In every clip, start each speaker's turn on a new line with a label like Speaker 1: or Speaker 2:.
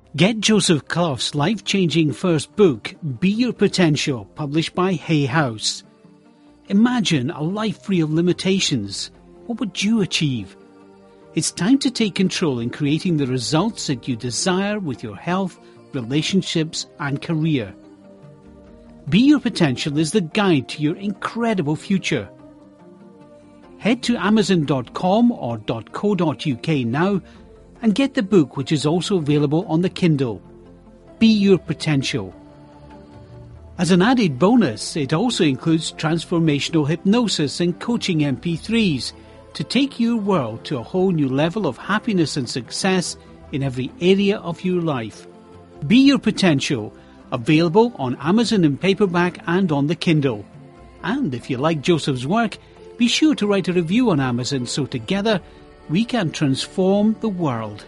Speaker 1: Get Joseph Clough's life-changing first book, Be Your Potential, published by Hay House. Imagine a life free of limitations. What would you achieve? It's time to take control in creating the results that you desire with your health, relationships and career. Be Your Potential is the guide to your incredible future. Head to amazon.com or .co.uk now and get the book, which is also available on the Kindle. Be Your Potential. As an added bonus, it also includes transformational hypnosis and coaching MP3s to take your world to a whole new level of happiness and success in every area of your life. Be Your Potential, available on Amazon in paperback and on the Kindle. And if you like Joseph's work, be sure to write a review on Amazon so together we can transform the world.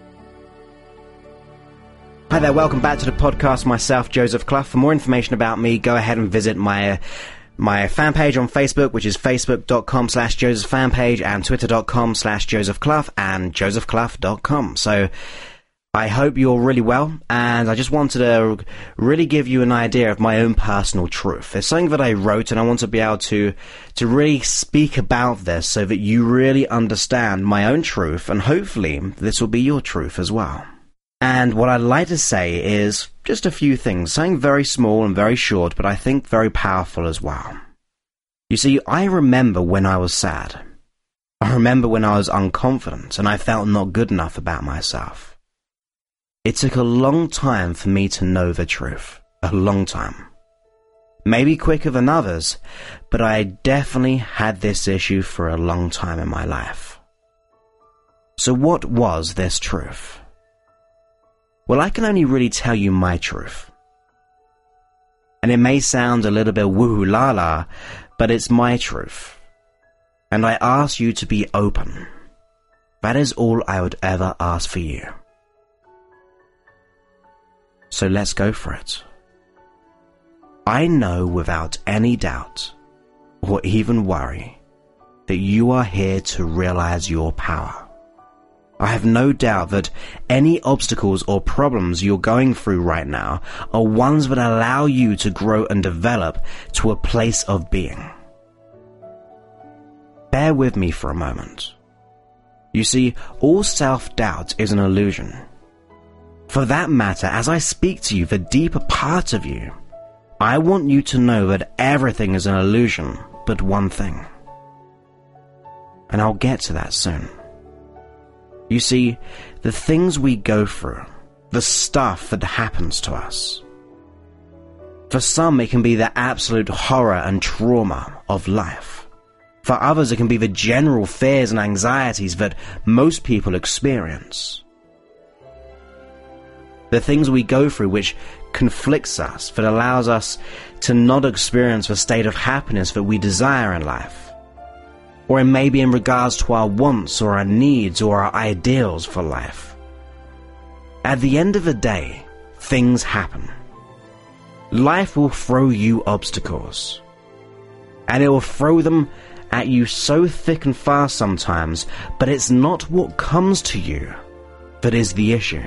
Speaker 2: Hi there, welcome back to the podcast. Myself, Joseph Clough. For more information about me, go ahead and visit my fan page on Facebook, which is facebook.com/JosephFanpage, and twitter.com/JosephClough, and josephclough.com. So I hope you're really well, and I just wanted to really give you an idea of my own personal truth. It's something that I wrote, and I want to be able to really speak about this so that you really understand my own truth, and hopefully this will be your truth as well. And what I'd like to say is just a few things, something very small and very short, but I think very powerful as well. You see, I remember when I was sad. I remember when I was unconfident, and I felt not good enough about myself. It took a long time for me to know the truth. A long time. Maybe quicker than others, but I definitely had this issue for a long time in my life. So what was this truth? Well, I can only really tell you my truth. And it may sound a little bit woo-la-la, but it's my truth. And I ask you to be open. That is all I would ever ask for you. So let's go for it. I know without any doubt or even worry that you are here to realize your power. I have no doubt that any obstacles or problems you're going through right now are ones that allow you to grow and develop to a place of being. Bear with me for a moment. You see, all self-doubt is an illusion. For that matter, as I speak to you, the deeper part of you, I want you to know that everything is an illusion but one thing. And I'll get to that soon. You see, the things we go through, the stuff that happens to us. For some, it can be the absolute horror and trauma of life. For others, it can be the general fears and anxieties that most people experience. The things we go through which conflicts us, that allows us to not experience the state of happiness that we desire in life. Or it may be in regards to our wants or our needs or our ideals for life. At the end of the day, things happen. Life will throw you obstacles. And it will throw them at you so thick and fast sometimes, but it's not what comes to you that is the issue.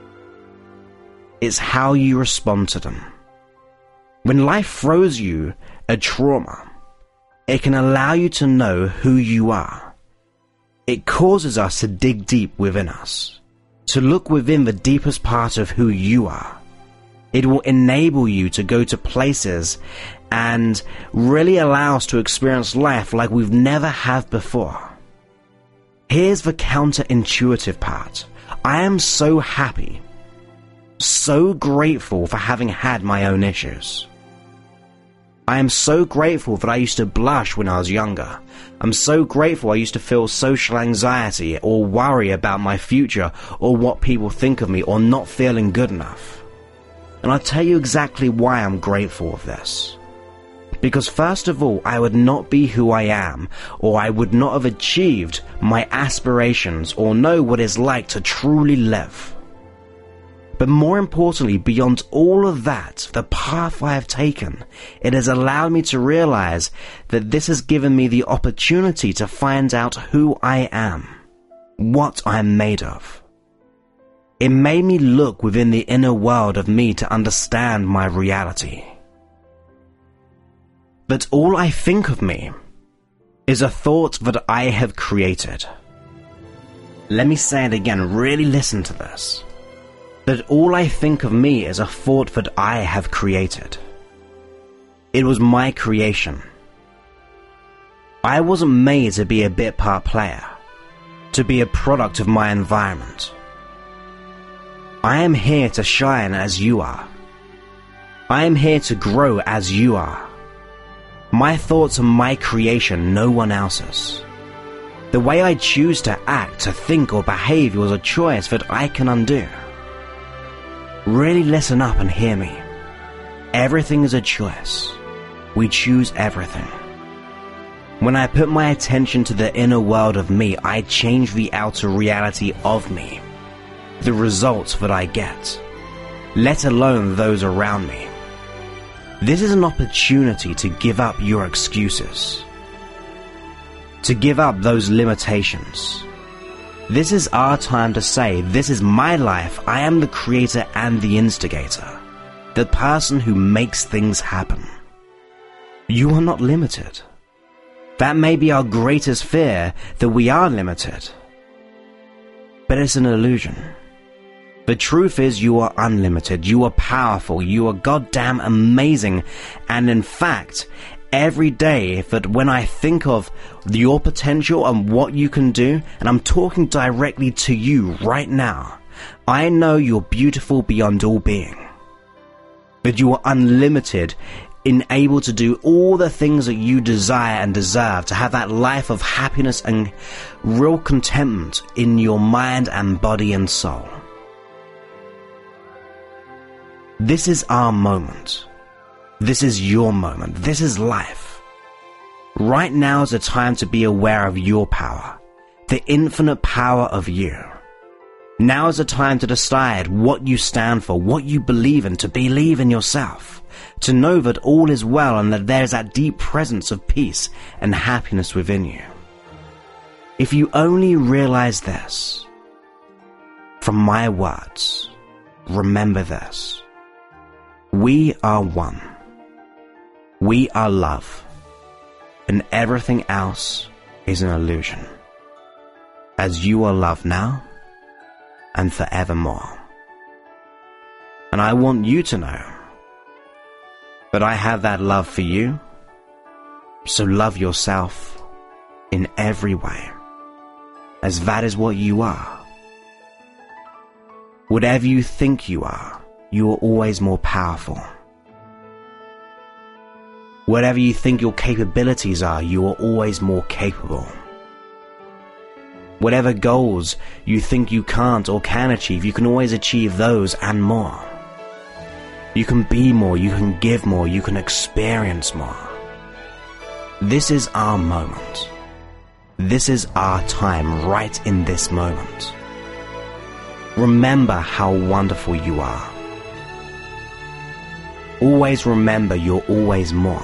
Speaker 2: It's how you respond to them. When life throws you a trauma, it can allow you to know who you are. It causes us to dig deep within us, to look within the deepest part of who you are. It will enable you to go to places and really allow us to experience life like we've never have before. Here's the counterintuitive part. I am so happy, so grateful for having had my own issues. I am so grateful that I used to blush when I was younger. I'm so grateful I used to feel social anxiety or worry about my future or what people think of me or not feeling good enough. And I'll tell you exactly why I'm grateful of this. Because first of all, I would not be who I am, or I would not have achieved my aspirations or know what it's like to truly live. But more importantly, beyond all of that, the path I have taken, it has allowed me to realize that this has given me the opportunity to find out who I am, what I am made of. It made me look within the inner world of me to understand my reality. That all I think of me is a thought that I have created. Let me say it again, really listen to this. That all I think of me is a thought that I have created. It was my creation. I wasn't made to be a bit part player, to be a product of my environment. I am here to shine as you are. I am here to grow as you are. My thoughts are my creation, no one else's. The way I choose to act, to think or behave was a choice that I can undo. Really listen up and hear me. Everything is a choice. We choose everything. When I put my attention to the inner world of me, I change the outer reality of me. The results that I get, let alone those around me. This is an opportunity to give up your excuses, to give up those limitations. This is our time to say, this is my life, I am the creator and the instigator, the person who makes things happen. You are not limited. That may be our greatest fear, that we are limited. But it's an illusion. The truth is you are unlimited, you are powerful, you are goddamn amazing, and in fact, every day that when I think of your potential and what you can do, and I'm talking directly to you right now, I know you're beautiful beyond all being. That you are unlimited in able to do all the things that you desire and deserve, to have that life of happiness and real contentment in your mind and body and soul. This is our moment. This is your moment. This is life. Right now is the time to be aware of your power, the infinite power of you. Now is the time to decide what you stand for, what you believe in, to believe in yourself, to know that all is well and that there is that deep presence of peace and happiness within you. If you only realize this, from my words, remember this. We are one. We are love. And everything else is an illusion. As you are loved now and forevermore. And I want you to know that I have that love for you. So love yourself in every way, as that is what you are. Whatever you think you are always more powerful. Whatever you think your capabilities are, you are always more capable. Whatever goals you think you can't or can achieve, you can always achieve those and more. You can be more, you can give more, you can experience more. This is our moment. This is our time right in this moment. Remember how wonderful you are. Always remember you're always more.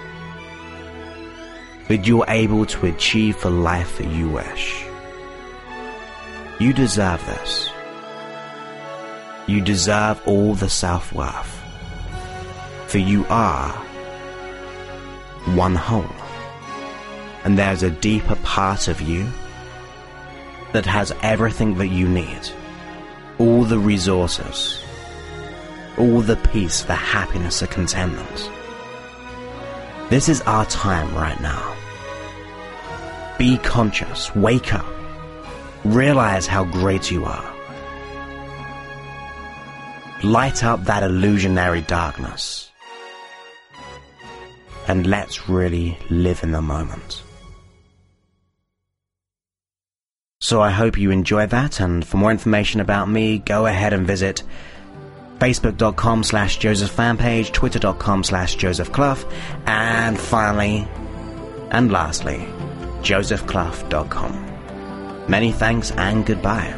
Speaker 2: That you're able to achieve the life that you wish. You deserve this. You deserve all the self-worth. For you are one whole. And there's a deeper part of you that has everything that you need. All the resources. All the peace, the happiness, the contentment. This is our time right now. Be conscious, wake up, realize how great you are. Light up that illusionary darkness. And let's really live in the moment. So I hope you enjoyed that, and for more information about me, go ahead and visit facebook.com/JosephFanpage, twitter.com/JosephClough, and finally, and lastly, josephclough.com. Many thanks and goodbye.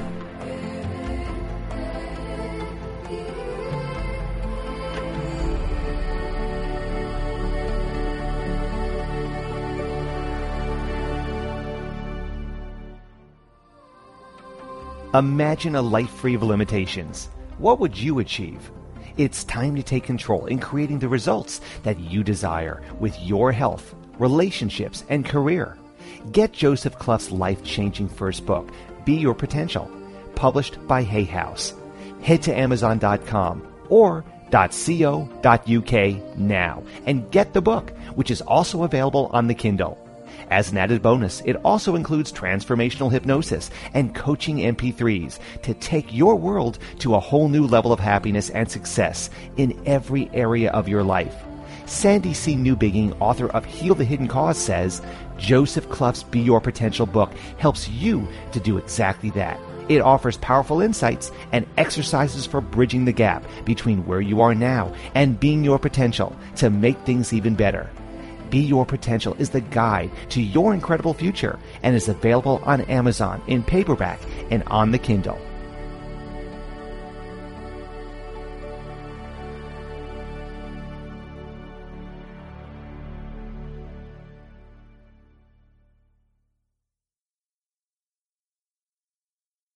Speaker 3: Imagine a life free of limitations. What would you achieve? It's time to take control in creating the results that you desire with your health, relationships, and career. Get Joseph Clough's life-changing first book, Be Your Potential, published by Hay House. Head to Amazon.com or .co.uk now and get the book, which is also available on the Kindle. As an added bonus, it also includes transformational hypnosis and coaching MP3s to take your world to a whole new level of happiness and success in every area of your life. Sandy C. Newbigging, author of Heal the Hidden Cause, says, Joseph Clough's Be Your Potential book helps you to do exactly that. It offers powerful insights and exercises for bridging the gap between where you are now and being your potential to make things even better. Be Your Potential is the guide to your incredible future and is available on Amazon in paperback and on the Kindle.